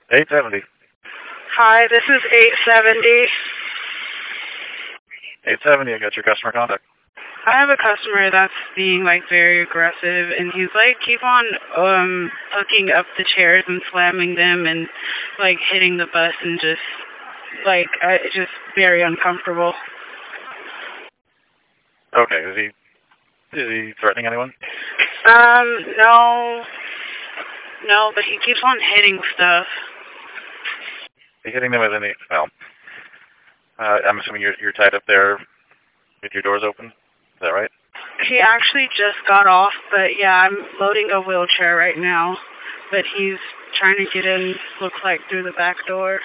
870. Hi, this is 870. 870, I got your customer contact. I have a customer that's being very aggressive, and he's keep on hooking up the chairs and slamming them and hitting the bus and just just very uncomfortable. Okay, is he threatening anyone? No, but he keeps on hitting stuff. He's hitting them with any, well, I'm assuming you're tied up there with your doors open. Is that right? He actually just got off, but yeah, I'm loading a wheelchair right now. But he's trying to get in, looks like, through the back door.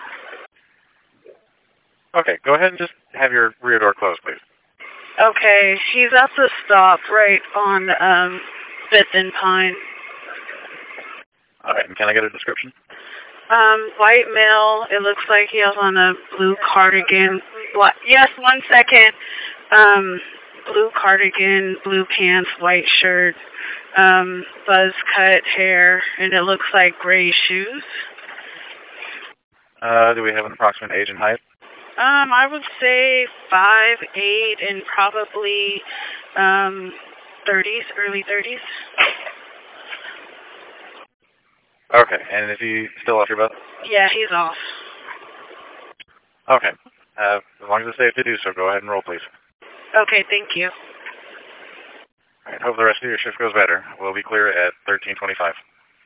Okay, go ahead and just have your rear door closed, please. Okay, he's at the stop right on 5th and Pine. All right, and can I get a description? White male. It looks like he has on a blue cardigan. Yes, 1 second. Blue cardigan, blue pants, white shirt, buzz cut hair, and it looks like gray shoes. Do we have an approximate age and height? I would say 5'8" and probably 30s, early 30s. Okay, and is he still off your bus? Yeah, he's off. Okay. As long as it's safe to do so, go ahead and roll, please. Okay, thank you. All right, hope the rest of your shift goes better. We'll be clear at 13:25.